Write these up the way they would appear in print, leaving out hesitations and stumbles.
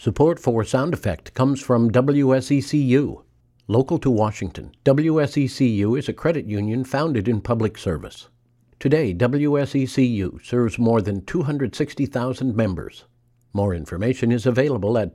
Support for Sound Effect comes from WSECU. Local to Washington, WSECU is a credit union founded in public service. Today, WSECU serves more than 260,000 members. More information is available at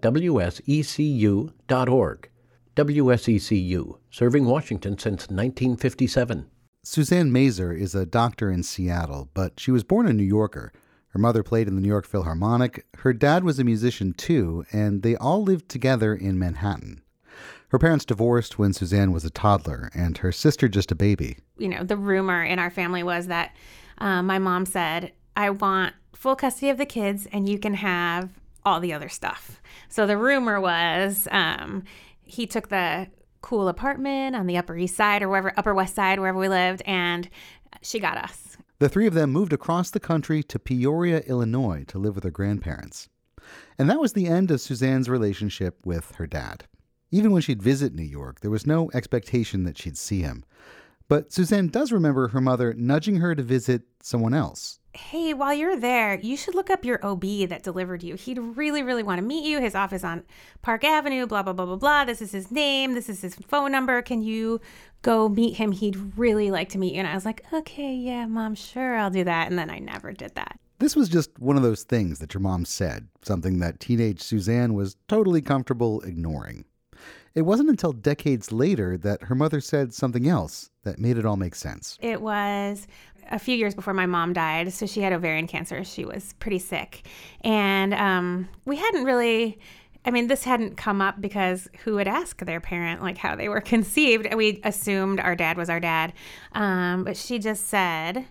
wsecu.org. WSECU, serving Washington since 1957. Suzanne Mazer is a doctor in Seattle, but she was born a New Yorker. Her mother played in the New York Philharmonic, her dad was a musician too, and they all lived together in Manhattan. Her parents divorced when Suzanne was a toddler, and her sister just a baby. You know, the rumor in our family was that my mom said, I want full custody of the kids and you can have all the other stuff. So the rumor was he took the cool apartment on the Upper East Side or wherever, Upper West Side, wherever we lived, and she got us. The three of them moved across the country to Peoria, Illinois to live with her grandparents. And that was the end of Suzanne's relationship with her dad. Even when she'd visit New York, there was no expectation that she'd see him. But Suzanne does remember her mother nudging her to visit someone else. Hey, while you're there, you should look up your OB that delivered you. He'd really, really want to meet you. His office on Park Avenue, blah, blah, blah, blah, blah. This is his name. This is his phone number. Can you go meet him? He'd really like to meet you. And I was like, okay, yeah, Mom, sure, I'll do that. And then I never did that. This was just one of those things that your mom said, something that teenage Suzanne was totally comfortable ignoring. It wasn't until decades later that her mother said something else that made it all make sense. It was a few years before my mom died, so she had ovarian cancer. She was pretty sick. And we hadn't really, this hadn't come up because who would ask their parent, like, how they were conceived? We assumed our dad was our dad. But she just said,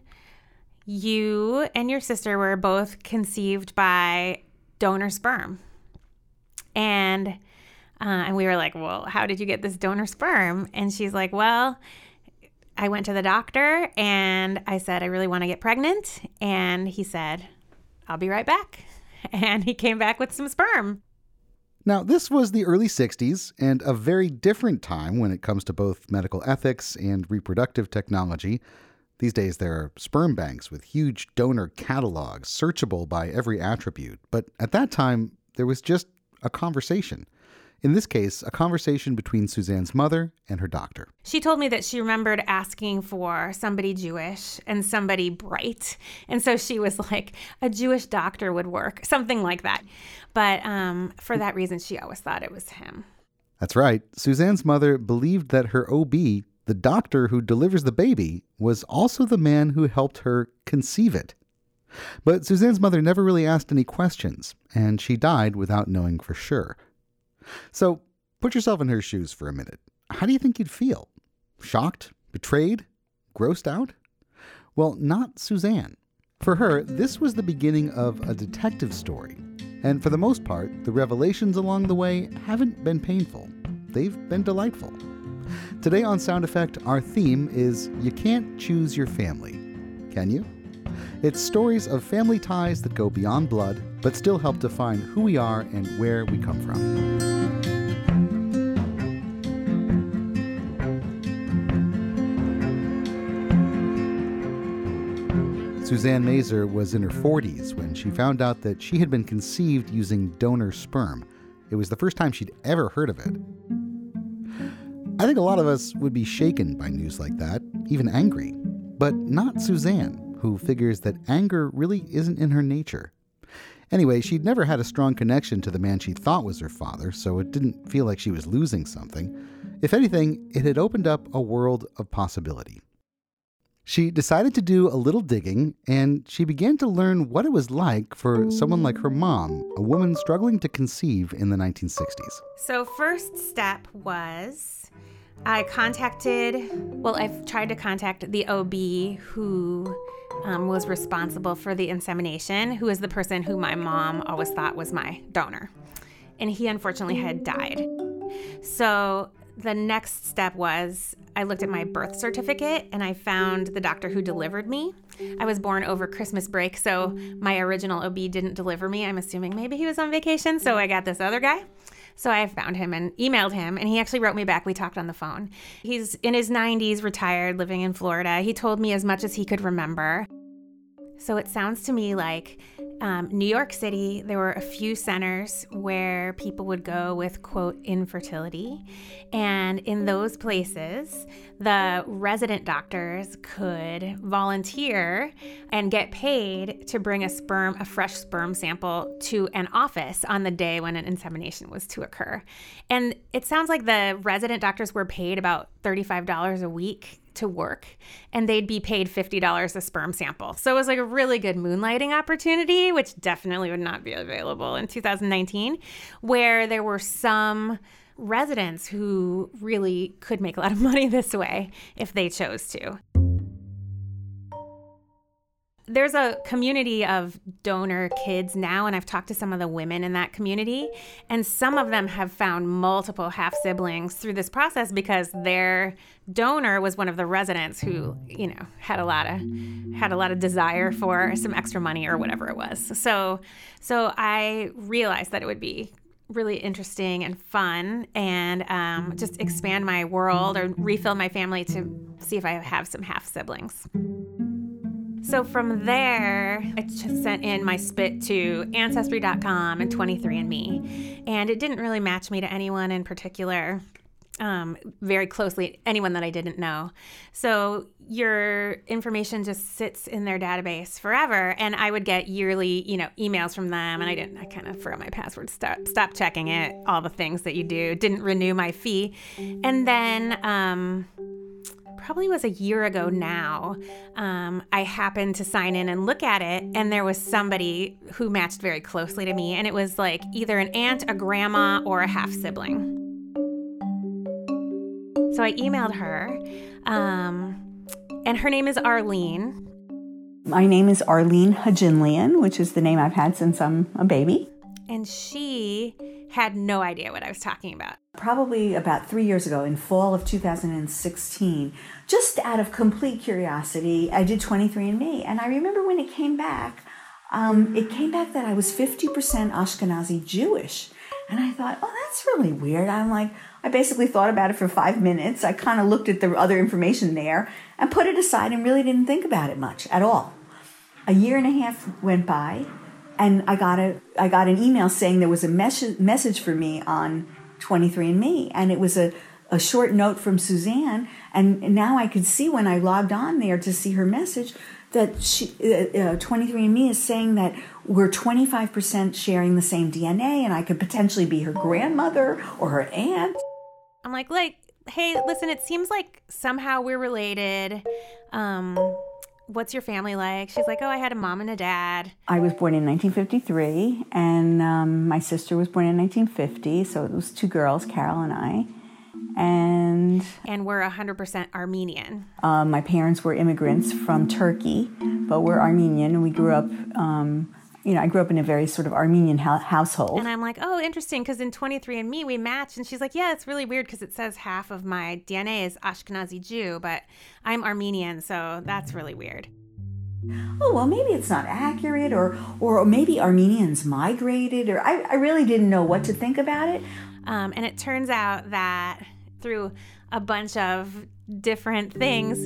you and your sister were both conceived by donor sperm. And we were like, well, how did you get this donor sperm? And she's like, well, I went to the doctor and I said, I really want to get pregnant. And he said, I'll be right back. And he came back with some sperm. Now, this was the early 60s and a very different time when it comes to both medical ethics and reproductive technology. These days, there are sperm banks with huge donor catalogs, searchable by every attribute. But at that time, there was just a conversation. In this case, a conversation between Suzanne's mother and her doctor. She told me that she remembered asking for somebody Jewish and somebody bright. And so she was like, a Jewish doctor would work, something like that. But for that reason, she always thought it was him. That's right. Suzanne's mother believed that her OB, the doctor who delivers the baby, was also the man who helped her conceive it. But Suzanne's mother never really asked any questions, and she died without knowing for sure. So put yourself in her shoes for a minute. How do you think you'd feel? Shocked? Betrayed? Grossed out? Well, not Suzanne. For her, this was the beginning of a detective story. And for the most part, the revelations along the way haven't been painful. They've been delightful. Today on Sound Effect, our theme is You Can't Choose Your Family. Can you? It's stories of family ties that go beyond blood, but still help define who we are and where we come from. Suzanne Mazer was in her 40s when she found out that she had been conceived using donor sperm. It was the first time she'd ever heard of it. I think a lot of us would be shaken by news like that, even angry. But not Suzanne, who figures that anger really isn't in her nature. Anyway, she'd never had a strong connection to the man she thought was her father, so it didn't feel like she was losing something. If anything, it had opened up a world of possibility. She decided to do a little digging, and she began to learn what it was like for someone like her mom, a woman struggling to conceive in the 1960s. So first step was I've tried to contact the OB who was responsible for the insemination, who is the person who my mom always thought was my donor. And he unfortunately had died. So the next step was I looked at my birth certificate and I found the doctor who delivered me. I was born over Christmas break, so my original OB didn't deliver me. I'm assuming maybe he was on vacation, so I got this other guy. So I found him and emailed him, and he actually wrote me back. We talked on the phone. He's in his 90s, retired, living in Florida. He told me as much as he could remember. So it sounds to me like New York City, there were a few centers where people would go with, quote, infertility. And in those places, the resident doctors could volunteer and get paid to bring a fresh sperm sample to an office on the day when an insemination was to occur. And it sounds like the resident doctors were paid about $35 a week to work, and they'd be paid $50 a sperm sample. So it was like a really good moonlighting opportunity, which definitely would not be available in 2019, where there were some residents who really could make a lot of money this way if they chose to. There's a community of donor kids now, and I've talked to some of the women in that community, and some of them have found multiple half-siblings through this process because their donor was one of the residents who, had a lot of desire for some extra money or whatever it was. So I realized that it would be really interesting and fun and just expand my world or refill my family to see if I have some half-siblings. So from there, I just sent in my spit to Ancestry.com and 23andMe. And it didn't really match me to anyone in particular, very closely, anyone that I didn't know. So your information just sits in their database forever. And I would get yearly, emails from them. And I kind of forgot my password, stopped checking it, all the things that you do, didn't renew my fee. And then, probably was a year ago now, I happened to sign in and look at it, and there was somebody who matched very closely to me, and it was like either an aunt, a grandma, or a half-sibling. So I emailed her, and her name is Arlene. My name is Arlene Hajinlian, which is the name I've had since I'm a baby. And she had no idea what I was talking about. Probably about 3 years ago, in fall of 2016, just out of complete curiosity, I did 23andMe. And I remember when it came back that I was 50% Ashkenazi Jewish. And I thought, oh, that's really weird. I basically thought about it for 5 minutes. I kind of looked at the other information there and put it aside and really didn't think about it much at all. A year and a half went by, and I got an email saying there was a message for me on 23andMe, and it was a short note from Suzanne, and now I could see when I logged on there to see her message that 23andMe is saying that we're 25% sharing the same DNA, and I could potentially be her grandmother or her aunt. I'm like, hey, listen, it seems like somehow we're related. What's your family like? She's like, oh, I had a mom and a dad. I was born in 1953, and my sister was born in 1950, so it was two girls, Carol and I. And we're 100% Armenian. My parents were immigrants from Turkey, but we're Armenian, and we grew up, I grew up in a very sort of Armenian household. And I'm like, oh, interesting, because in 23andMe we matched. And she's like, yeah, it's really weird because it says half of my DNA is Ashkenazi Jew, but I'm Armenian, so that's really weird. Oh, well, maybe it's not accurate, or maybe Armenians migrated, or I really didn't know what to think about it. And it turns out that through a bunch of different things,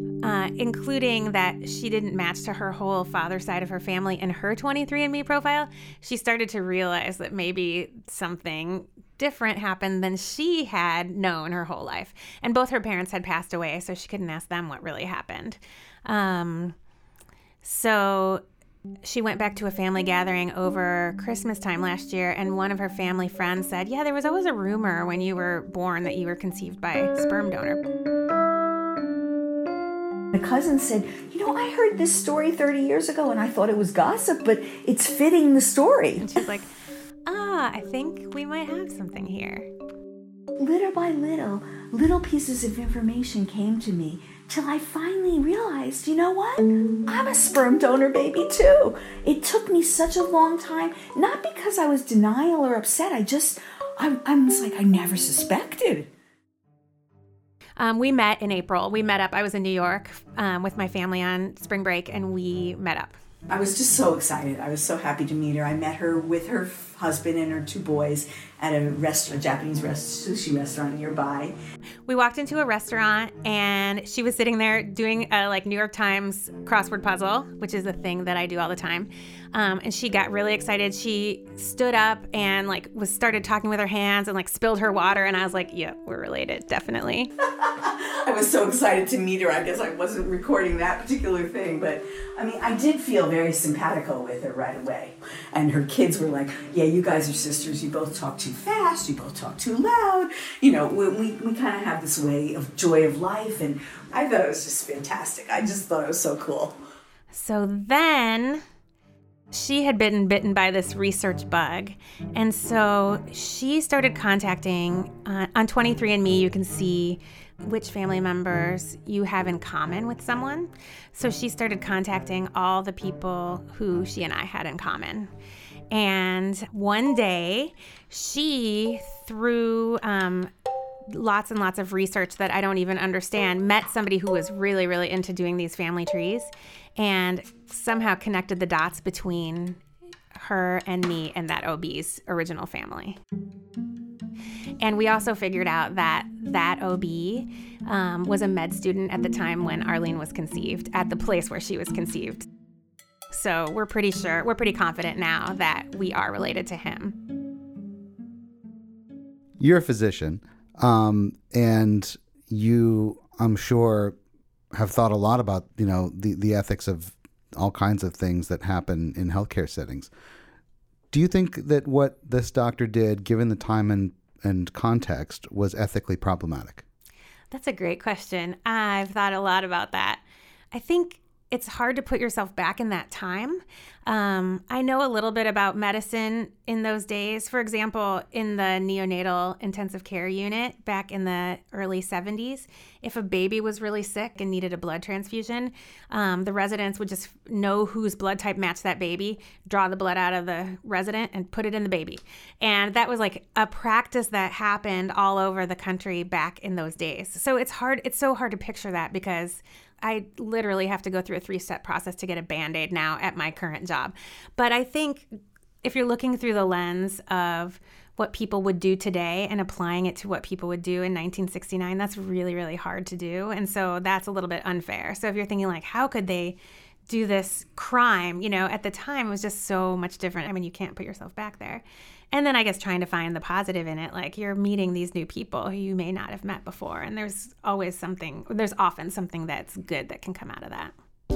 including that she didn't match to her whole father's side of her family in her 23andMe profile, she started to realize that maybe something different happened than she had known her whole life. And both her parents had passed away, so she couldn't ask them what really happened. So she went back to a family gathering over Christmas time last year, and one of her family friends said, yeah, there was always a rumor when you were born that you were conceived by a sperm donor. The cousin said, I heard this story 30 years ago, and I thought it was gossip, but it's fitting the story. And she's like, I think we might have something here. Little by little pieces of information came to me till I finally realized, you know what? I'm a sperm donor baby too. It took me such a long time, not because I was denial or upset. I was like, I never suspected. We met in April. We met up. I was in New York with my family on spring break, and we met up. I was just so excited. I was so happy to meet her. I met her with her husband and her 2 boys at a Japanese sushi restaurant nearby. We walked into a restaurant and she was sitting there doing a New York Times crossword puzzle, which is a thing that I do all the time. And she got really excited. She stood up and started talking with her hands and spilled her water. And I was like, yeah, we're related, definitely. I was so excited to meet her. I guess I wasn't recording that particular thing, but I did feel very simpatico with her right away. And her kids were like, yeah, you guys are sisters. You both talk too fast. You both talk too loud. We kind of have this way of joy of life. And I thought it was just fantastic. I just thought it was so cool. So then she had been bitten by this research bug. And so she started contacting, on 23andMe, you can see which family members you have in common with someone. So she started contacting all the people who she and I had in common. And one day, she, through lots and lots of research that I don't even understand, met somebody who was really, really into doing these family trees and somehow connected the dots between her and me and that OB's original family. And we also figured out that OB was a med student at the time when Arlene was conceived, at the place where she was conceived. So we're pretty confident now that we are related to him. You're a physician, and you, I'm sure, have thought a lot about, the ethics of all kinds of things that happen in healthcare settings. Do you think that what this doctor did, given the time and context, was ethically problematic? That's a great question. I've thought a lot about that. I think it's hard to put yourself back in that time. I know a little bit about medicine in those days. For example, in the neonatal intensive care unit back in the early 70s, if a baby was really sick and needed a blood transfusion, the residents would just know whose blood type matched that baby, draw the blood out of the resident and put it in the baby. And that was a practice that happened all over the country back in those days. So it's so hard to picture that because I literally have to go through a 3-step process to get a Band-Aid now at my current job. But I think if you're looking through the lens of what people would do today and applying it to what people would do in 1969, that's really, really hard to do. And so that's a little bit unfair. So if you're thinking how could they do this crime? At the time it was just so much different. You can't put yourself back there. And then I guess trying to find the positive in it, you're meeting these new people who you may not have met before. And there's often something that's good that can come out of that.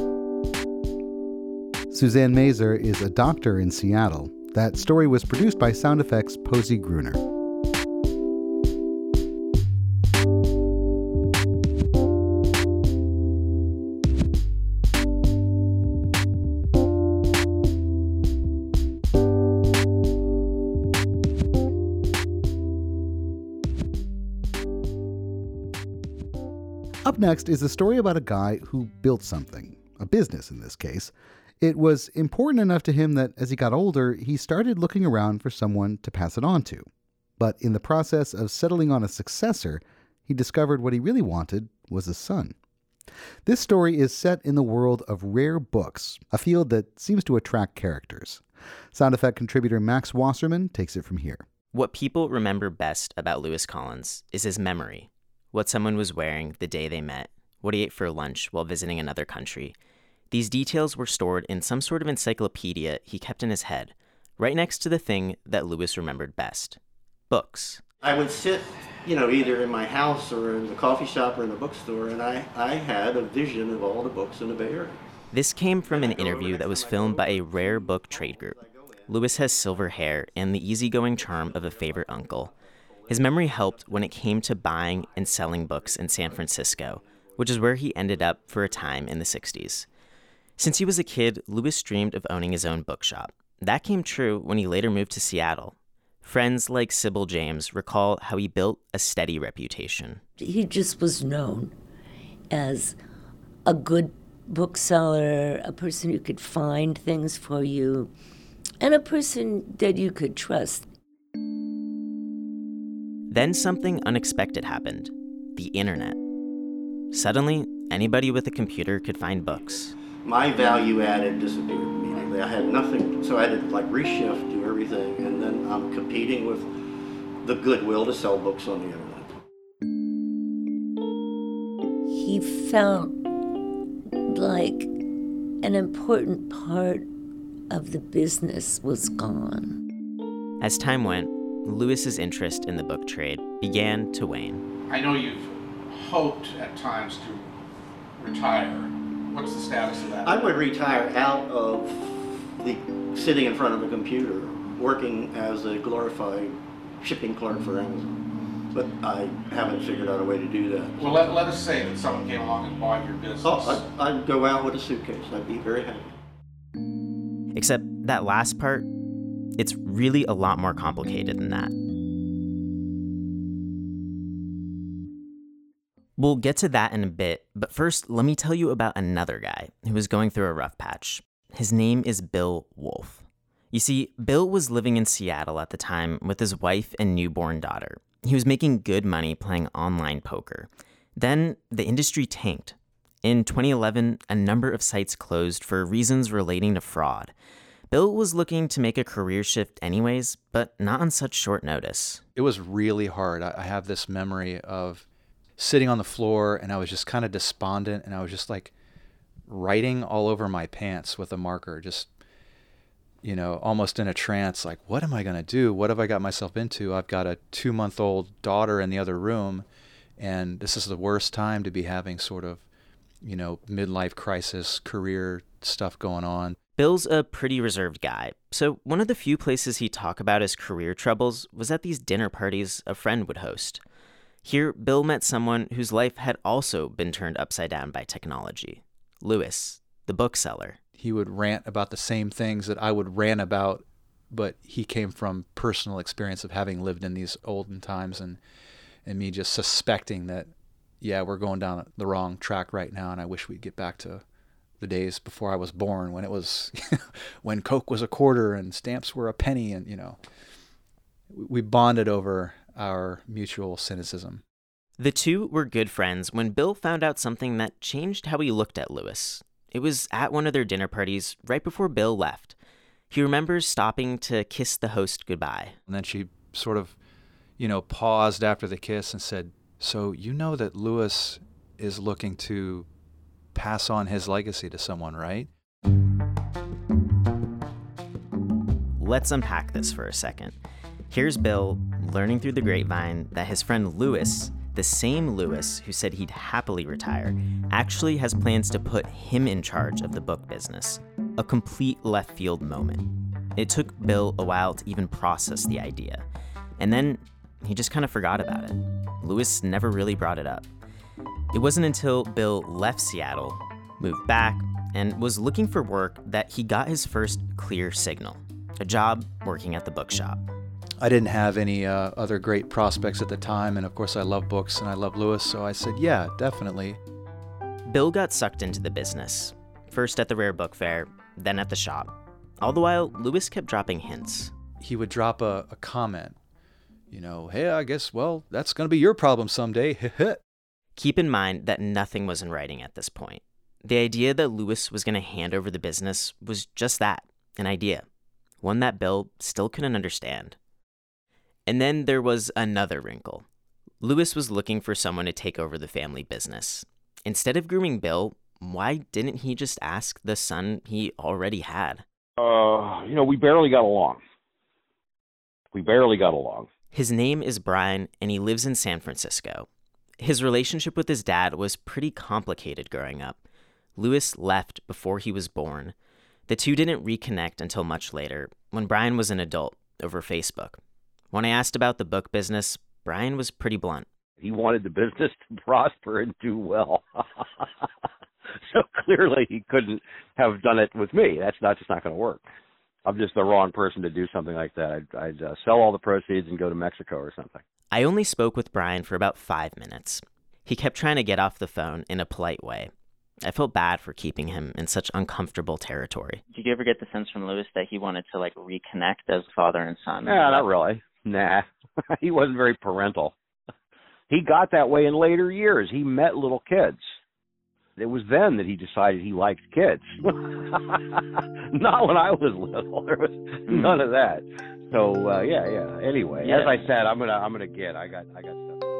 Suzanne Mazer is a doctor in Seattle. That story was produced by Sound Effects' Posey Gruner. Up next is a story about a guy who built something, a business in this case. It was important enough to him that as he got older, he started looking around for someone to pass it on to. But in the process of settling on a successor, he discovered what he really wanted was a son. This story is set in the world of rare books, a field that seems to attract characters. Sound effect contributor Max Wasserman takes it from here. What people remember best about Lewis Collins is his memory. What someone was wearing the day they met, what he ate for lunch while visiting another country. These details were stored in some sort of encyclopedia he kept in his head, right next to the thing that Lewis remembered best: books. I would sit, either in my house or in the coffee shop or in the bookstore, and I had a vision of all the books in the Bay Area. This came from an interview that was filmed by a rare book trade group. Lewis has silver hair and the easygoing charm of a favorite uncle. His memory helped when it came to buying and selling books in San Francisco, which is where he ended up for a time in the 60s. Since he was a kid, Lewis dreamed of owning his own bookshop. That came true when he later moved to Seattle. Friends like Sybil James recall how he built a steady reputation. He just was known as a good bookseller, a person who could find things for you, and a person that you could trust. Then something unexpected happened: the internet. Suddenly, anybody with a computer could find books. My value added disappeared. basically. I had nothing, so I had to like reshift, do everything, and then I'm competing with the goodwill to sell books on the internet. He felt like an important part of the business was gone. As time went, Lewis's interest in the book trade began to wane. I know you've hoped at times to retire. What's the status of that? I would retire out of the sitting in front of a computer, working as a glorified shipping clerk for Amazon. But I haven't figured out a way to do that. Well, let us say that someone came along and bought your business. Oh, I'd go out with a suitcase. I'd be very happy. Except that last part, it's really a lot more complicated than that. We'll get to that in a bit, but first, let me tell you about another guy who was going through a rough patch. His name is Bill Wolfe. You see, Bill was living in Seattle at the time with his wife and newborn daughter. He was making good money playing online poker. Then the industry tanked. In 2011, a number of sites closed for reasons relating to fraud. Bill was looking to make a career shift anyways, but not on such short notice. It was really hard. I have this memory of sitting on the floor and I was just kind of despondent and I was just like writing all over my pants with a marker, just, you know, almost in a trance, like, what am I going to do? What have I got myself into? I've got a 2-month-old daughter in the other room, and this is the worst time to be having sort of, you know, midlife crisis, career stuff going on. Bill's a pretty reserved guy, so one of the few places he'd talk about his career troubles was at these dinner parties a friend would host. Here, Bill met someone whose life had also been turned upside down by technology. Lewis, the bookseller. He would rant about the same things that I would rant about, but he came from personal experience of having lived in these olden times and me just suspecting that, yeah, we're going down the wrong track right now, and I wish we'd get back to the days before I was born, when it was when Coke was a quarter and stamps were a penny, and, you know, we bonded over our mutual cynicism. The two were good friends when Bill found out something that changed how he looked at Lewis. It was at one of their dinner parties right before Bill left. He remembers stopping to kiss the host goodbye. And then she sort of, you know, paused after the kiss and said, "So you know that Lewis is looking to pass on his legacy to someone, right?" Let's unpack this for a second. Here's Bill learning through the grapevine that his friend Lewis, the same Lewis who said he'd happily retire, actually has plans to put him in charge of the book business. A complete left field moment. It took Bill a while to even process the idea. And then he just kind of forgot about it. Lewis never really brought it up. It wasn't until Bill left Seattle, moved back, and was looking for work that he got his first clear signal, a job working at the bookshop. I didn't have any other great prospects at the time, and of course I love books and I love Lewis, so I said, yeah, definitely. Bill got sucked into the business, first at the Rare Book Fair, then at the shop. All the while, Lewis kept dropping hints. He would drop a comment, you know, "Hey, I guess, well, that's going to be your problem someday." Keep in mind that nothing was in writing at this point. The idea that Lewis was going to hand over the business was just that, an idea, one that Bill still couldn't understand. And then there was another wrinkle. Lewis was looking for someone to take over the family business. Instead of grooming Bill, why didn't he just ask the son he already had? We barely got along. His name is Brian, and he lives in San Francisco. His relationship with his dad was pretty complicated growing up. Lewis left before he was born. The two didn't reconnect until much later, when Brian was an adult, over Facebook. When I asked about the book business, Brian was pretty blunt. He wanted the business to prosper and do well. So clearly he couldn't have done it with me. That's just not going to work. I'm just the wrong person to do something like that. I'd sell all the proceeds and go to Mexico or something. I only spoke with Brian for about 5 minutes. He kept trying to get off the phone in a polite way. I felt bad for keeping him in such uncomfortable territory. Did you ever get the sense from Lewis that he wanted to reconnect as father and son? Yeah, not really. Nah. He wasn't very parental. He got that way in later years. He met little kids. It was then that he decided he liked kids. Not when I was little. There was none of that. So yeah. Anyway, as I said, I'm gonna get. I got stuff.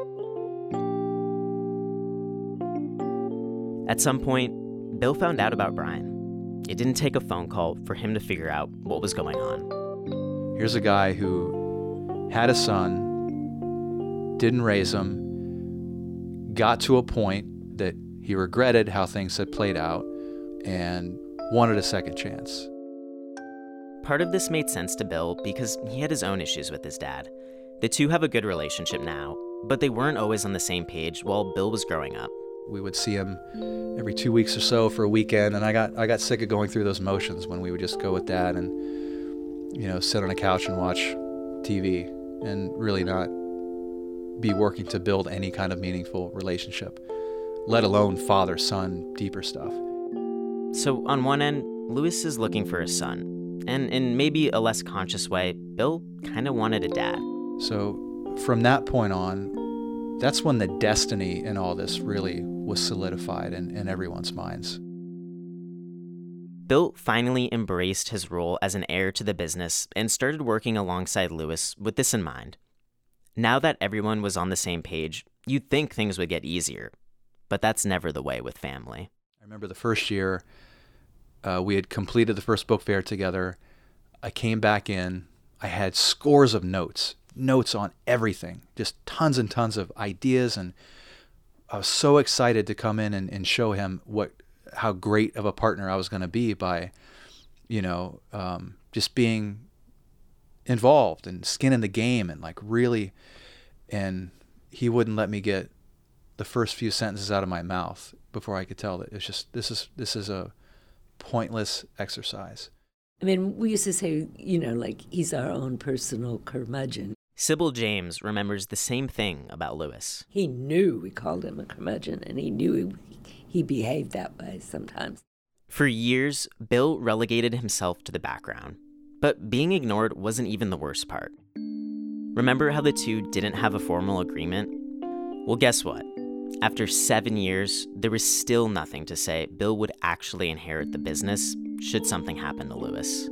At some point, Bill found out about Brian. It didn't take a phone call for him to figure out what was going on. Here's a guy who had a son, didn't raise him, got to a point that he regretted how things had played out, and wanted a second chance. Part of this made sense to Bill because he had his own issues with his dad. The two have a good relationship now, but they weren't always on the same page while Bill was growing up. We would see him every 2 weeks or so for a weekend, and I got sick of going through those motions when we would just go with Dad and, sit on a couch and watch TV and really not be working to build any kind of meaningful relationship, let alone father-son, deeper stuff. So on one end, Louis is looking for his son, and in maybe a less conscious way, Bill kind of wanted a dad. So from that point on, that's when the destiny in all this really was solidified in everyone's minds. Bill finally embraced his role as an heir to the business and started working alongside Louis with this in mind. Now that everyone was on the same page, you'd think things would get easier, but that's never the way with family. I remember the first year, we had completed the first book fair together. I came back in, I had scores of notes on everything, just tons and tons of ideas, and I was so excited to come in and show him how great of a partner I was going to be by, just being involved and skin in the game and really, and he wouldn't let me get the first few sentences out of my mouth before I could tell that it's just, this is a pointless exercise. I mean, we used to say, he's our own personal curmudgeon. Sybil James remembers the same thing about Louis. He knew we called him a curmudgeon, and he knew he behaved that way sometimes. For years, Bill relegated himself to the background. But being ignored wasn't even the worst part. Remember how the two didn't have a formal agreement? Well, guess what? After 7 years, there was still nothing to say Bill would actually inherit the business should something happen to Louis.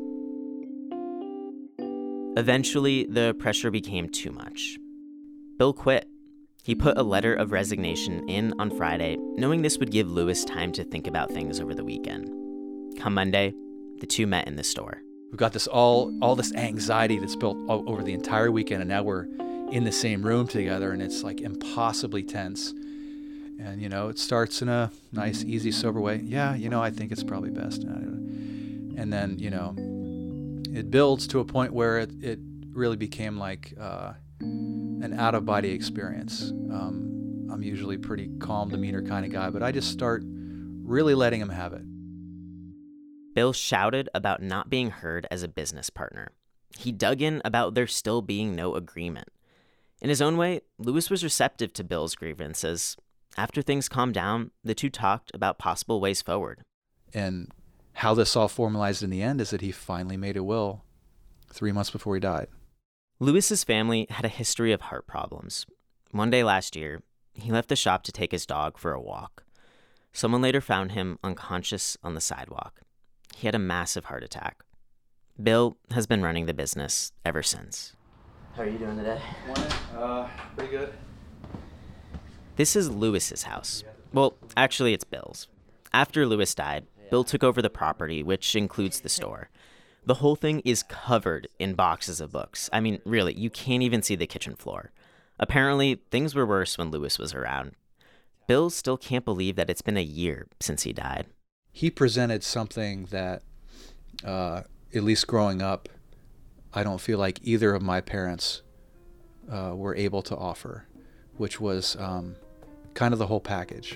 Eventually, the pressure became too much. Bill quit. He put a letter of resignation in on Friday, knowing this would give Louis time to think about things over the weekend. Come Monday, the two met in the store. We've got this all this anxiety that's built over the entire weekend, and now we're in the same room together, and it's impossibly tense. And, it starts in a nice, easy, sober way. Yeah, I think it's probably best. And then, it builds to a point where it really became like an out-of-body experience. I'm usually pretty calm demeanor kind of guy, but I just start really letting him have it. Bill shouted about not being heard as a business partner. He dug in about there still being no agreement. In his own way, Louis was receptive to Bill's grievances. After things calmed down, the two talked about possible ways forward. And how this all formalized in the end is that he finally made a will 3 months before he died. Louis's family had a history of heart problems. One day last year, he left the shop to take his dog for a walk. Someone later found him unconscious on the sidewalk. He had a massive heart attack. Bill has been running the business ever since. How are you doing today? Pretty good. This is Louis's house. Well, actually, it's Bill's. After Louis died, Bill took over the property, which includes the store. The whole thing is covered in boxes of books. I mean, really, you can't even see the kitchen floor. Apparently, things were worse when Louis was around. Bill still can't believe that it's been a year since he died. He presented something that, at least growing up, I don't feel like either of my parents were able to offer, which was kind of the whole package.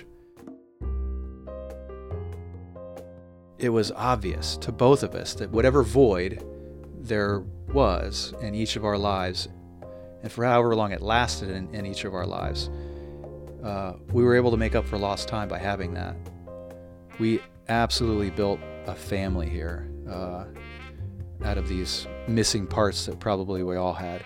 It was obvious to both of us that whatever void there was in each of our lives, and for however long it lasted in each of our lives, we were able to make up for lost time by having that. We absolutely built a family here out of these missing parts that probably we all had.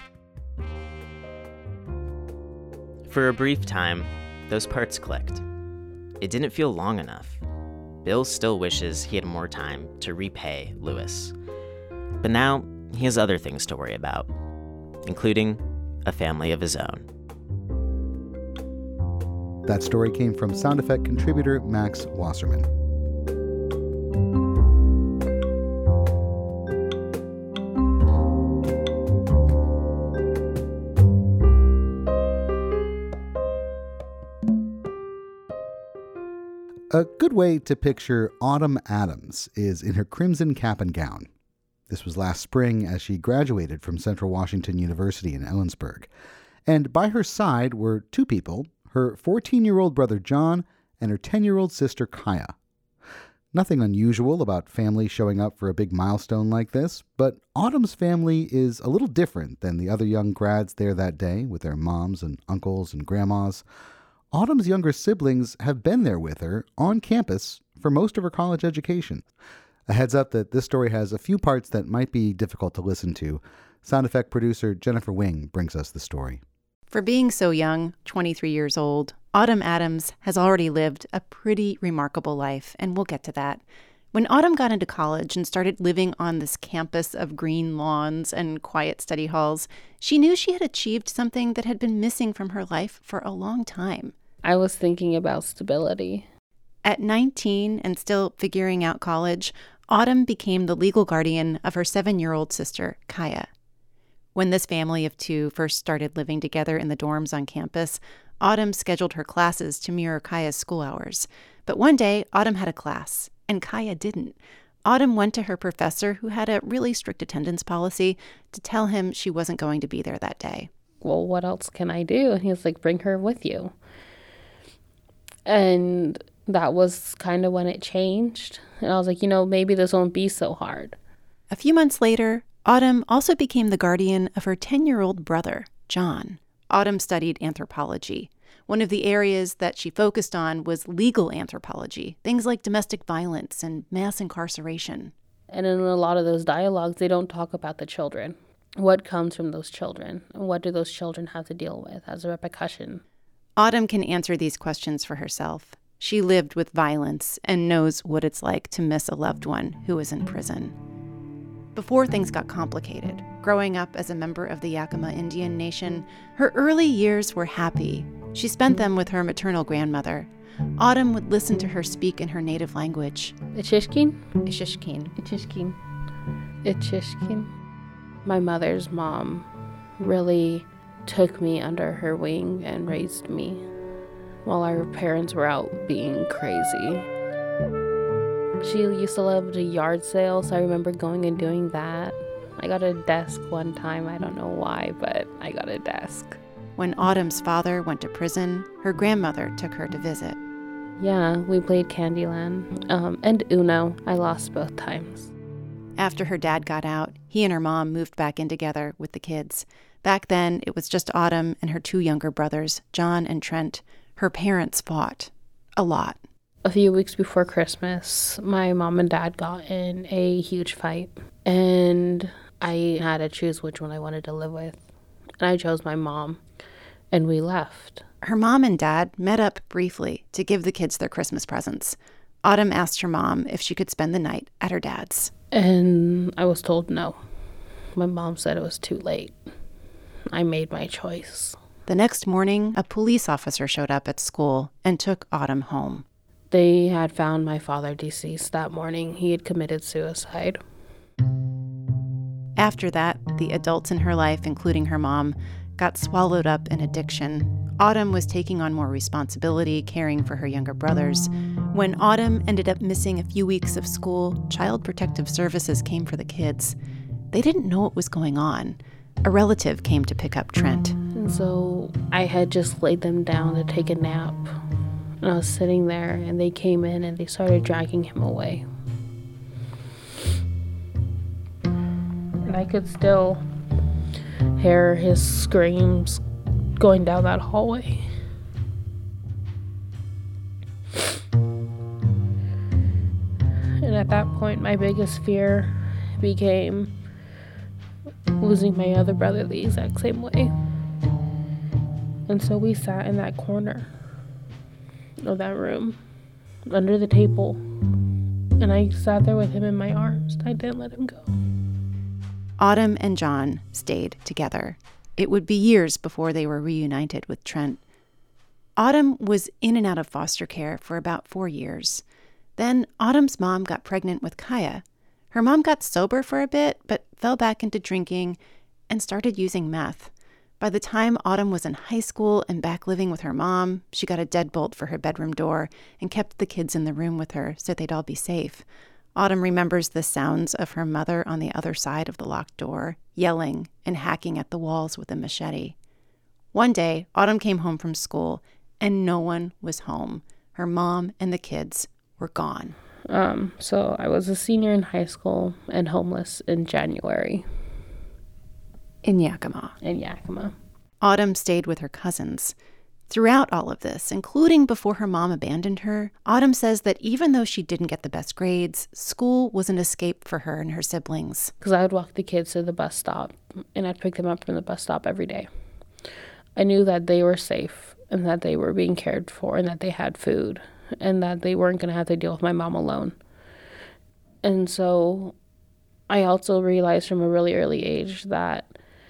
For a brief time, those parts clicked. it didn't feel long enough. Bill still wishes he had more time to repay Louis. But now he has other things to worry about, including a family of his own. That story came from sound effect contributor Max Wasserman. A good way to picture Autumn Adams is in her crimson cap and gown. This was last spring as she graduated from Central Washington University in Ellensburg. And by her side were two people, her 14-year-old brother John and her 10-year-old sister Kaya. Nothing unusual about families showing up for a big milestone like this, but Autumn's family is a little different than the other young grads there that day with their moms and uncles and grandmas. Autumn's younger siblings have been there with her on campus for most of her college education. A heads up that this story has a few parts that might be difficult to listen to. Sound effect producer Jennifer Wing brings us the story. For being so young, 23 years old, Autumn Adams has already lived a pretty remarkable life, and we'll get to that. When Autumn got into college and started living on this campus of green lawns and quiet study halls, she knew she had achieved something that had been missing from her life for a long time. I was thinking about stability. At 19 and still figuring out college, Autumn became the legal guardian of her 7-year-old sister, Kaya. When this family of two first started living together in the dorms on campus, Autumn scheduled her classes to mirror Kaya's school hours. But one day, Autumn had a class, and Kaya didn't. Autumn went to her professor, who had a really strict attendance policy, to tell him she wasn't going to be there that day. Well, what else can I do? And he was like, bring her with you. And that was kind of when it changed. And I was like, maybe this won't be so hard. A few months later, Autumn also became the guardian of her 10-year-old brother, John. Autumn studied anthropology. One of the areas that she focused on was legal anthropology, things like domestic violence and mass incarceration. And in a lot of those dialogues, they don't talk about the children. What comes from those children? And what do those children have to deal with as a repercussion? Autumn can answer these questions for herself. She lived with violence and knows what it's like to miss a loved one who is in prison. Before things got complicated, growing up as a member of the Yakima Indian Nation, her early years were happy. She spent them with her maternal grandmother. Autumn would listen to her speak in her native language. Ishishkin? Ishishkin. Ishishkin. Ishishkin. My mother's mom really took me under her wing and raised me while our parents were out being crazy. She used to love the yard sale, so I remember going and doing that. I got a desk one time. I don't know why, but I got a desk. When Autumn's father went to prison, her grandmother took her to visit. Yeah, we played Candyland and Uno. I lost both times. After her dad got out, he and her mom moved back in together with the kids. Back then, it was just Autumn and her two younger brothers, John and Trent. Her parents fought. A lot. A few weeks before Christmas, my mom and dad got in a huge fight. And I had to choose which one I wanted to live with. And I chose my mom. And we left. Her mom and dad met up briefly to give the kids their Christmas presents. Autumn asked her mom if she could spend the night at her dad's. And I was told no. My mom said it was too late. I made my choice. The next morning, a police officer showed up at school and took Autumn home. They had found my father deceased that morning. He had committed suicide. After that, the adults in her life, including her mom, got swallowed up in addiction. Autumn was taking on more responsibility, caring for her younger brothers. When Autumn ended up missing a few weeks of school, Child Protective Services came for the kids. They didn't know what was going on. A relative came to pick up Trent. And so I had just laid them down to take a nap. And I was sitting there, and they came in, and they started dragging him away. And I could still hear his screams going down that hallway. And at that point, my biggest fear became losing my other brother the exact same way. And so we sat in that corner of that room under the table. And I sat there with him in my arms. I didn't let him go. Autumn and John stayed together. It would be years before they were reunited with Trent. Autumn was in and out of foster care for about 4 years. Then Autumn's mom got pregnant with Kaya. Her mom got sober for a bit, but fell back into drinking and started using meth. By the time Autumn was in high school and back living with her mom, she got a deadbolt for her bedroom door and kept the kids in the room with her so they'd all be safe. Autumn remembers the sounds of her mother on the other side of the locked door, yelling and hacking at the walls with a machete. One day, Autumn came home from school, and no one was home. Her mom and the kids were gone. So I was a senior in high school and homeless in January. In Yakima. Autumn stayed with her cousins. Throughout all of this, including before her mom abandoned her, Autumn says that even though she didn't get the best grades, school was an escape for her and her siblings. Because I would walk the kids to the bus stop, and I'd pick them up from the bus stop every day. I knew that they were safe, and that they were being cared for, and that they had food, and that they weren't going to have to deal with my mom alone. And so I also realized from a really early age that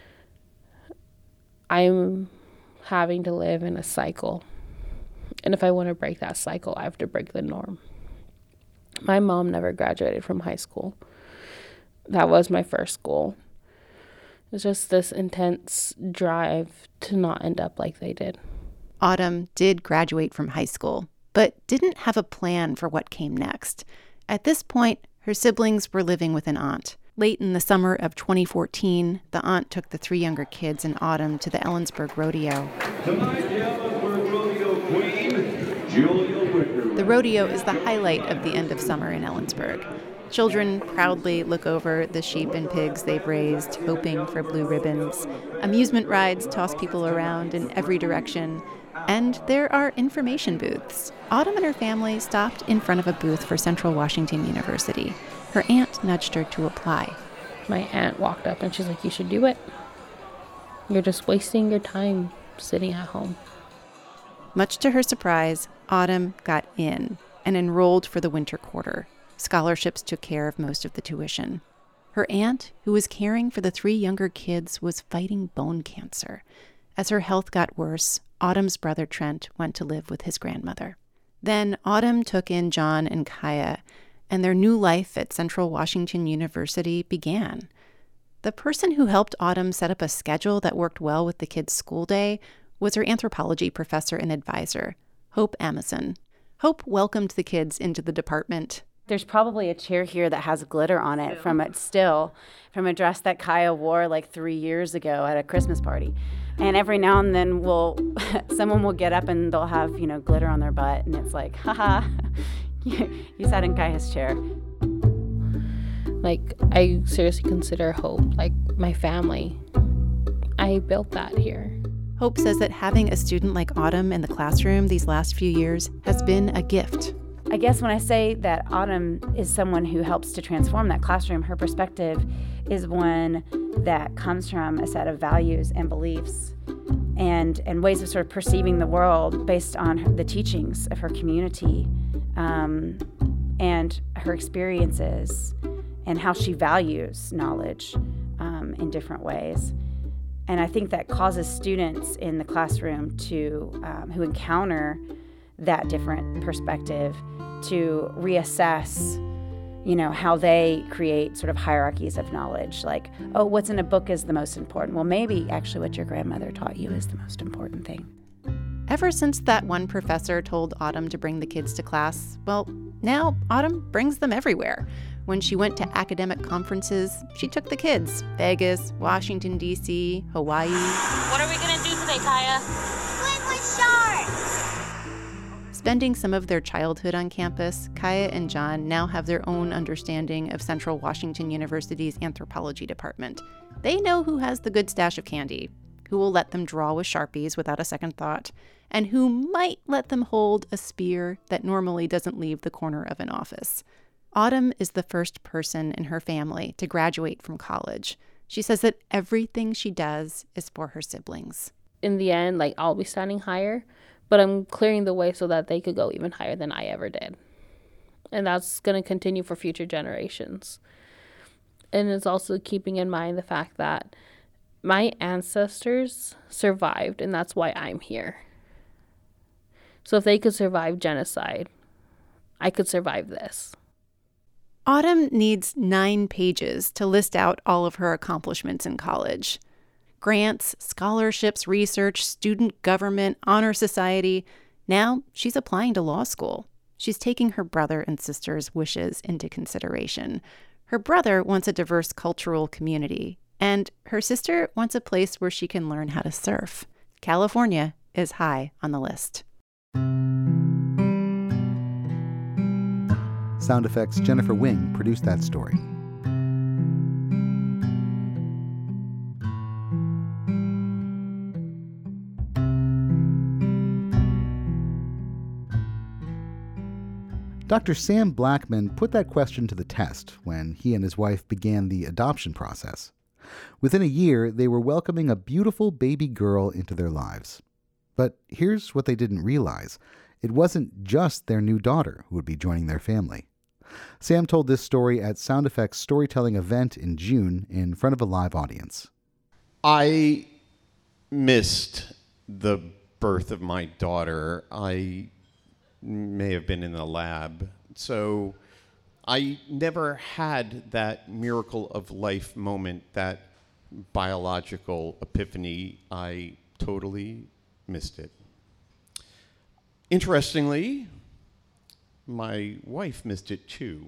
I'm having to live in a cycle. And if I want to break that cycle, I have to break the norm. My mom never graduated from high school. That was my first goal. It's just this intense drive to not end up like they did. Autumn did graduate from high school, but didn't have a plan for what came next. At this point, her siblings were living with an aunt. Late in the summer of 2014, the aunt took the 3 younger kids and Autumn to the Ellensburg Rodeo. Tonight, the Ellensburg Rodeo Queen, Julia Wicker. The rodeo is the highlight of the end of summer in Ellensburg. Children proudly look over the sheep and pigs they've raised, hoping for blue ribbons. Amusement rides toss people around in every direction. And there are information booths. Autumn and her family stopped in front of a booth for Central Washington University. Her aunt nudged her to apply. My aunt walked up and she's like, "You should do it. You're just wasting your time sitting at home." Much to her surprise, Autumn got in and enrolled for the winter quarter. Scholarships took care of most of the tuition. Her aunt, who was caring for the 3 younger kids, was fighting bone cancer. As her health got worse, Autumn's brother Trent went to live with his grandmother. Then Autumn took in John and Kaya, and their new life at Central Washington University began. The person who helped Autumn set up a schedule that worked well with the kids' school day was her anthropology professor and advisor, Hope Amison. Hope welcomed the kids into the department. There's probably a chair here that has glitter on it from a dress that Kaya wore like 3 years ago at a Christmas party. And every now and then someone will get up and they'll have, glitter on their butt. And it's like, haha, you sat in Kaya's chair. Like, I seriously consider Hope like my family. I built that here. Hope says that having a student like Autumn in the classroom these last few years has been a gift. I guess when I say that Autumn is someone who helps to transform that classroom, her perspective is one that comes from a set of values and beliefs and ways of sort of perceiving the world based on the teachings of her community and her experiences and how she values knowledge in different ways. And I think that causes students in the classroom to who encounter that different perspective to reassess, how they create sort of hierarchies of knowledge. Like, oh, what's in a book is the most important. Well, maybe actually what your grandmother taught you is the most important thing. Ever since that one professor told Autumn to bring the kids to class, well, now Autumn brings them everywhere. When she went to academic conferences, she took the kids. Vegas, Washington, D.C., Hawaii. What are we going to do today, Kaya? Swim with sharks! Spending some of their childhood on campus, Kaya and John now have their own understanding of Central Washington University's anthropology department. They know who has the good stash of candy, who will let them draw with Sharpies without a second thought, and who might let them hold a spear that normally doesn't leave the corner of an office. Autumn is the first person in her family to graduate from college. She says that everything she does is for her siblings. In the end, I'll be standing higher, but I'm clearing the way so that they could go even higher than I ever did. And that's going to continue for future generations. And it's also keeping in mind the fact that my ancestors survived, and that's why I'm here. So if they could survive genocide, I could survive this. Autumn needs 9 pages to list out all of her accomplishments in college. Grants, scholarships, research, student government, honor society. Now she's applying to law school. She's taking her brother and sister's wishes into consideration. Her brother wants a diverse cultural community, and her sister wants a place where she can learn how to surf. California is high on the list. Sound effects Jennifer Wing produced that story. Dr. Sam Blackman put that question to the test when he and his wife began the adoption process. Within a year, they were welcoming a beautiful baby girl into their lives. But here's what they didn't realize. It wasn't just their new daughter who would be joining their family. Sam told this story at Sound Effects' storytelling event in June in front of a live audience. I missed the birth of my daughter. I may have been in the lab. So I never had that miracle of life moment, that biological epiphany. I totally missed it. Interestingly, my wife missed it too.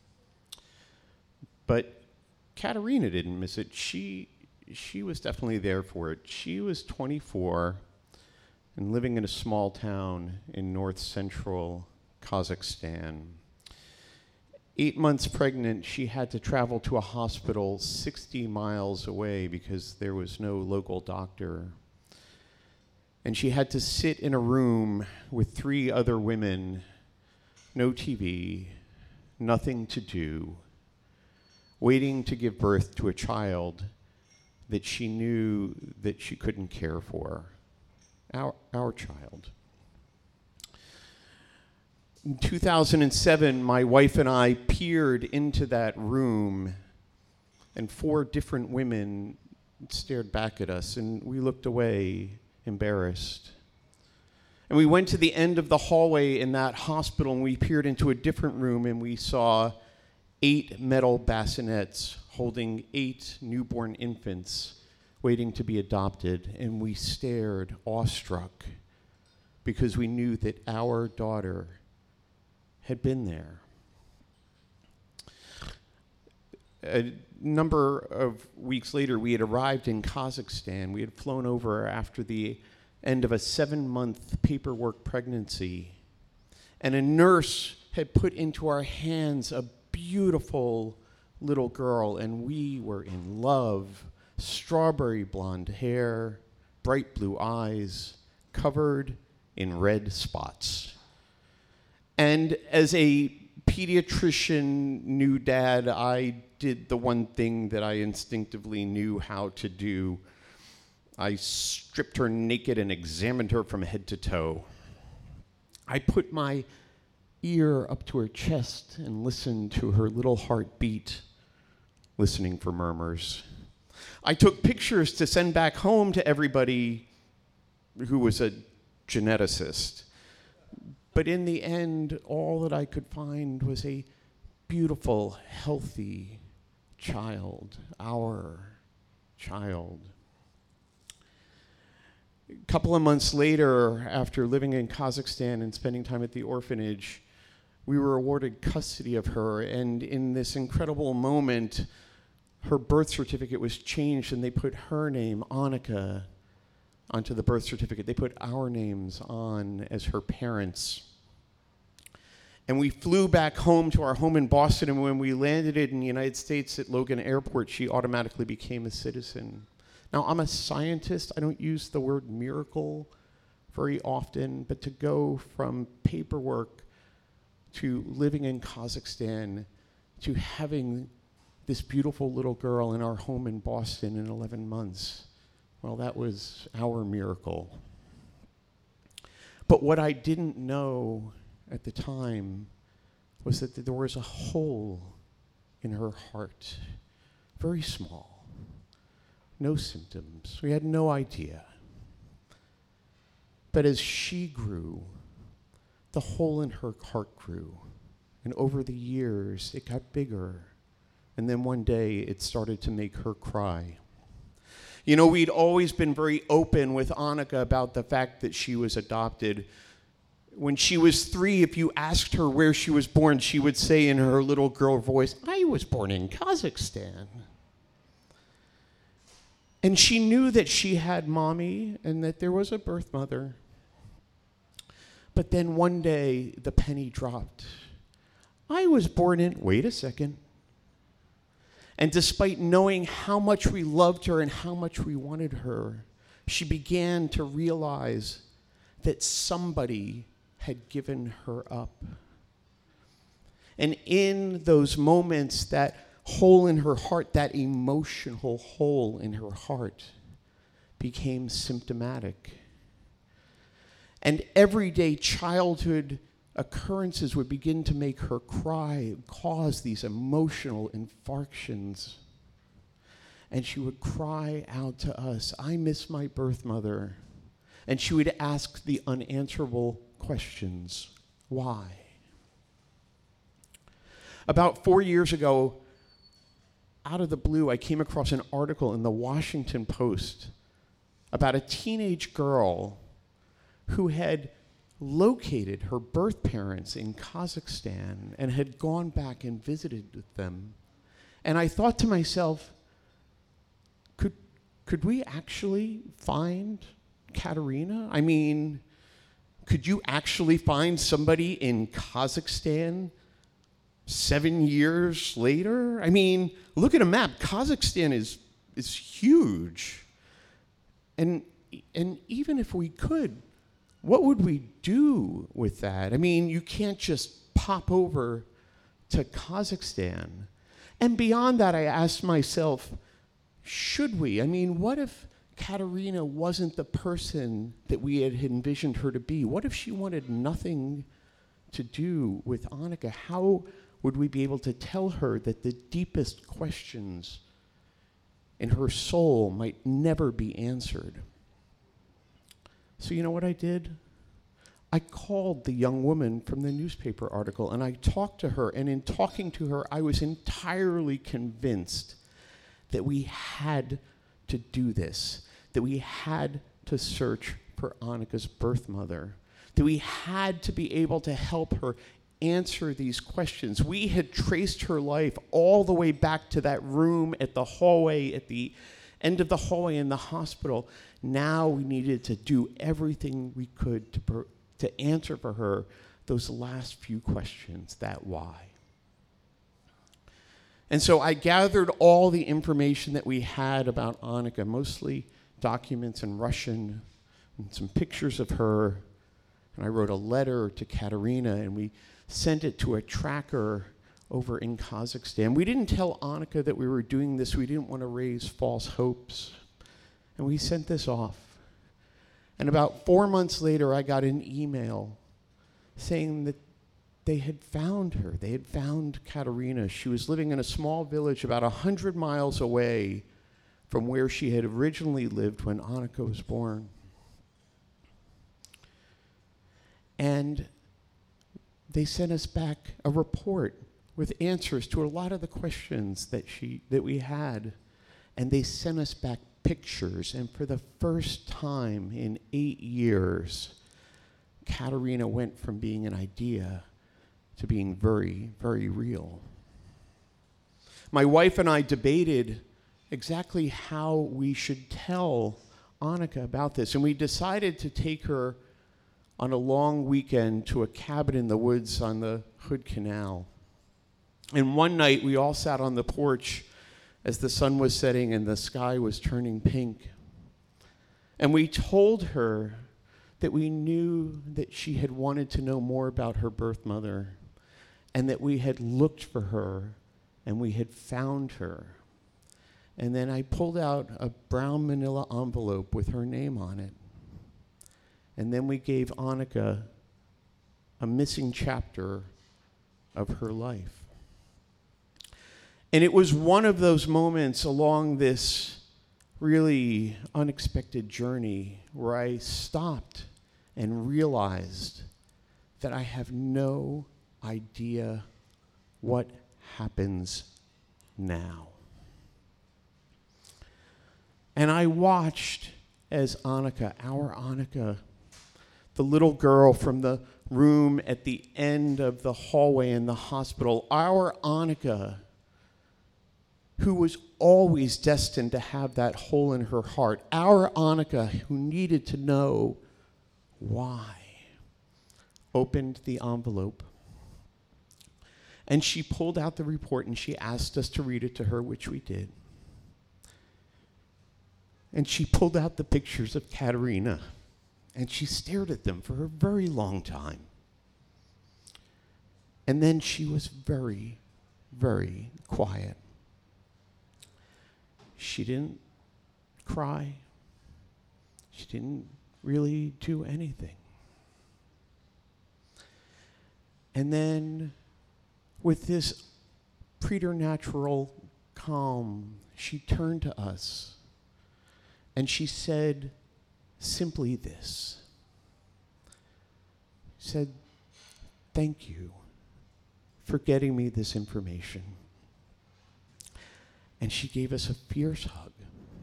But Katerina didn't miss it. She was definitely there for it. She was 24 and living in a small town in north central Kazakhstan. 8 months pregnant, she had to travel to a hospital 60 miles away because there was no local doctor. And she had to sit in a room with 3 other women, no TV, nothing to do, waiting to give birth to a child that she knew that she couldn't care for. Our child. In 2007, my wife and I peered into that room, and 4 different women stared back at us, and we looked away, embarrassed. And we went to the end of the hallway in that hospital, and we peered into a different room, and we saw 8 metal bassinets holding 8 newborn infants waiting to be adopted, and we stared awestruck because we knew that our daughter had been there. A number of weeks later, we had arrived in Kazakhstan. We had flown over after the end of a 7-month paperwork pregnancy, and a nurse had put into our hands a beautiful little girl, and we were in love. Strawberry blonde hair, bright blue eyes, covered in red spots. And as a pediatrician, new dad, I did the one thing that I instinctively knew how to do. I stripped her naked and examined her from head to toe. I put my ear up to her chest and listened to her little heart beat, listening for murmurs. I took pictures to send back home to everybody who was a geneticist. But in the end, all that I could find was a beautiful, healthy child, our child. A couple of months later, after living in Kazakhstan and spending time at the orphanage, we were awarded custody of her, and in this incredible moment, her birth certificate was changed, and they put her name, Annika, onto the birth certificate. They put our names on as her parents. And we flew back home to our home in Boston, and when we landed in the United States at Logan Airport, she automatically became a citizen. Now, I'm a scientist. I don't use the word miracle very often, but to go from paperwork to living in Kazakhstan to having this beautiful little girl in our home in Boston in 11 months, well, that was our miracle. But what I didn't know at the time was that there was a hole in her heart, very small, no symptoms. We had no idea. But as she grew, the hole in her heart grew. And over the years, it got bigger. And then one day, it started to make her cry. You know, we'd always been very open with Annika about the fact that she was adopted. When she was 3, if you asked her where she was born, she would say in her little girl voice, "I was born in Kazakhstan." And she knew that she had mommy and that there was a birth mother. But then one day, the penny dropped. I was born in, wait a second. And despite knowing how much we loved her and how much we wanted her, she began to realize that somebody had given her up. And in those moments, that hole in her heart, that emotional hole in her heart, became symptomatic. And everyday childhood occurrences would begin to make her cry and cause these emotional infarctions. And she would cry out to us, "I miss my birth mother." And she would ask the unanswerable questions. Why? About 4 years ago, out of the blue, I came across an article in the Washington Post about a teenage girl who had located her birth parents in Kazakhstan and had gone back and visited with them. And I thought to myself, could we actually find Katerina? I mean, could you actually find somebody in Kazakhstan 7 years later? I mean, look at a map. Kazakhstan is huge. And even if we could, what would we do with that? I mean, you can't just pop over to Kazakhstan. And beyond that, I asked myself, should we? I mean, what if Katerina wasn't the person that we had envisioned her to be? What if she wanted nothing to do with Annika? How would we be able to tell her that the deepest questions in her soul might never be answered? So you know what I did? I called the young woman from the newspaper article and I talked to her, and in talking to her, I was entirely convinced that we had to do this, that we had to search for Annika's birth mother, that we had to be able to help her answer these questions. We had traced her life all the way back to that room at the hallway, at the end of the hallway in the hospital. Now we needed to do everything we could to answer for her those last few questions, that why. And so I gathered all the information that we had about Annika, mostly documents in Russian and some pictures of her. And I wrote a letter to Katerina, and we sent it to a tracker over in Kazakhstan. We didn't tell Annika that we were doing this. We didn't want to raise false hopes. And we sent this off. And about 4 months later, I got an email saying that they had found her. They had found Katerina. She was living in a small village about 100 miles away from where she had originally lived when Annika was born. And they sent us back a report with answers to a lot of the questions that we had. And they sent us back pictures. And for the first time in 8 years, Katerina went from being an idea to being very, very real. My wife and I debated exactly how we should tell Annika about this. And we decided to take her on a long weekend to a cabin in the woods on the Hood Canal. And one night we all sat on the porch as the sun was setting and the sky was turning pink. And we told her that we knew that she had wanted to know more about her birth mother, and that we had looked for her and we had found her. And then I pulled out a brown manila envelope with her name on it. And then we gave Annika a missing chapter of her life. And it was one of those moments along this really unexpected journey where I stopped and realized that I have no idea what happens now. And I watched as Annika, our Annika, the little girl from the room at the end of the hallway in the hospital, our Annika, who was always destined to have that hole in her heart, our Annika, who needed to know why, opened the envelope. And she pulled out the report and she asked us to read it to her, which we did. And she pulled out the pictures of Katerina and she stared at them for a very long time. And then she was very, very quiet. She didn't cry. She didn't really do anything. And then, with this preternatural calm, she turned to us and she said simply this. She said, "Thank you for getting me this information." And she gave us a fierce hug.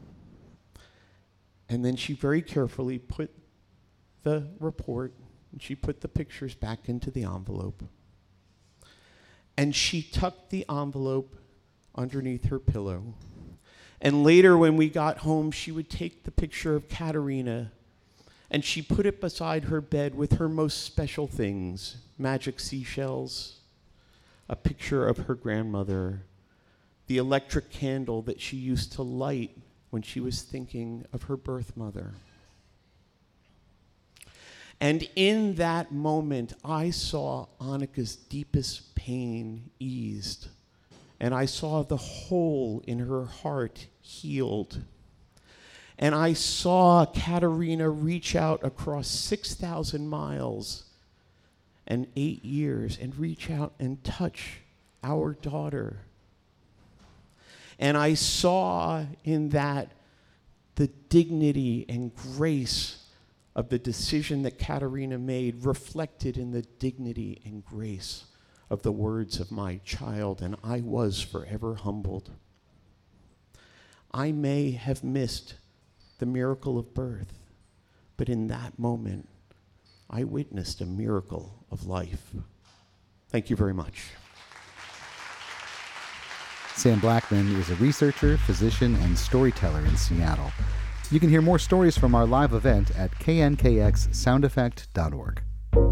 And then she very carefully put the report and she put the pictures back into the envelope. And she tucked the envelope underneath her pillow. And later when we got home, she would take the picture of Katerina and she put it beside her bed with her most special things, magic seashells, a picture of her grandmother, the electric candle that she used to light when she was thinking of her birth mother. And in that moment, I saw Annika's deepest pain eased, and I saw the hole in her heart healed. And I saw Katerina reach out across 6,000 miles and 8 years and reach out and touch our daughter. And I saw in that the dignity and grace of the decision that Katerina made reflected in the dignity and grace of the words of my child, and I was forever humbled. I may have missed the miracle of birth, but in that moment, I witnessed a miracle of life. Thank you very much. Sam Blackman is a researcher, physician, and storyteller in Seattle. You can hear more stories from our live event at knkxsoundeffect.org.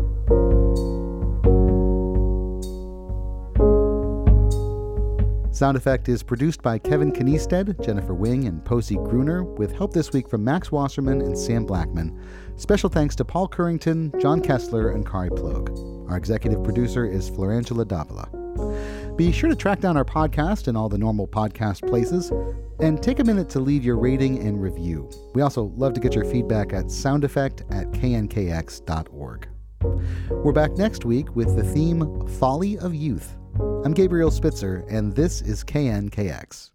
Sound Effect is produced by Kevin Kniested, Jennifer Wing, and Posey Gruner, with help this week from Max Wasserman and Sam Blackman. Special thanks to Paul Currington, John Kessler, and Kari Ploeg. Our executive producer is Florangela Davila. Be sure to track down our podcast in all the normal podcast places, and take a minute to leave your rating and review. We also love to get your feedback at soundeffect@knkx.org. We're back next week with the theme Folly of Youth. I'm Gabriel Spitzer, and this is KNKX.